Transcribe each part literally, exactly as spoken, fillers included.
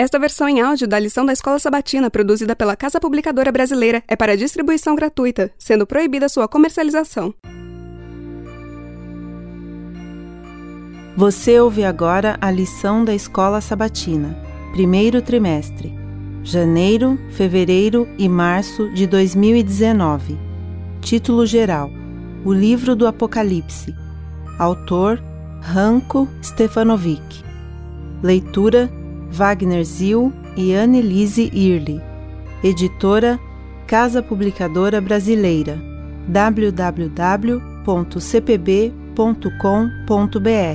Esta versão em áudio da lição da Escola Sabatina, produzida pela Casa Publicadora Brasileira, é para distribuição gratuita, sendo proibida sua comercialização. Você ouve agora a lição da Escola Sabatina, primeiro trimestre, janeiro, fevereiro e março de dois mil e dezenove. Título geral: O Livro do Apocalipse. Autor: Ranko Stefanovic. Leitura: Wagner Zil e Annelise Irli. Editora: Casa Publicadora Brasileira. w w w ponto c p b ponto com ponto b r.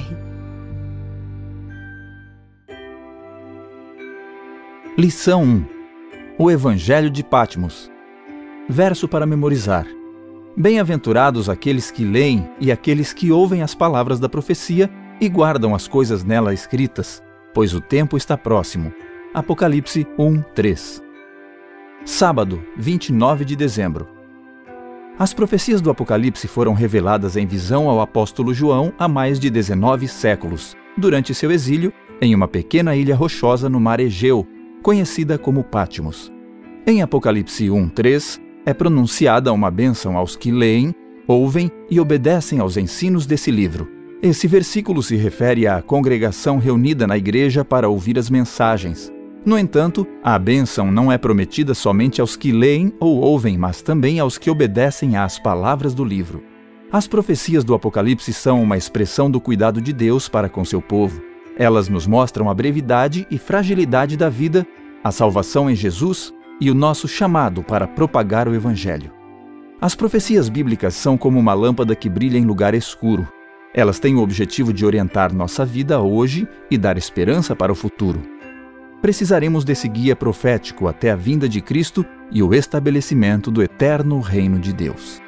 Lição um. O Evangelho de Patmos. Verso para memorizar. Bem-aventurados aqueles que leem e aqueles que ouvem as palavras da profecia e guardam as coisas nela escritas, pois o tempo está próximo. Apocalipse um, três. Sábado, vinte e nove de dezembro. As profecias do Apocalipse foram reveladas em visão ao apóstolo João há mais de dezenove séculos, durante seu exílio em uma pequena ilha rochosa no mar Egeu, conhecida como Patmos. Em Apocalipse um, três, é pronunciada uma bênção aos que leem, ouvem e obedecem aos ensinos desse livro. Esse versículo se refere à congregação reunida na igreja para ouvir as mensagens. No entanto, a bênção não é prometida somente aos que leem ou ouvem, mas também aos que obedecem às palavras do livro. As profecias do Apocalipse são uma expressão do cuidado de Deus para com seu povo. Elas nos mostram a brevidade e fragilidade da vida, a salvação em Jesus e o nosso chamado para propagar o Evangelho. As profecias bíblicas são como uma lâmpada que brilha em lugar escuro. Elas têm o objetivo de orientar nossa vida hoje e dar esperança para o futuro. Precisaremos desse guia profético até a vinda de Cristo e o estabelecimento do eterno reino de Deus.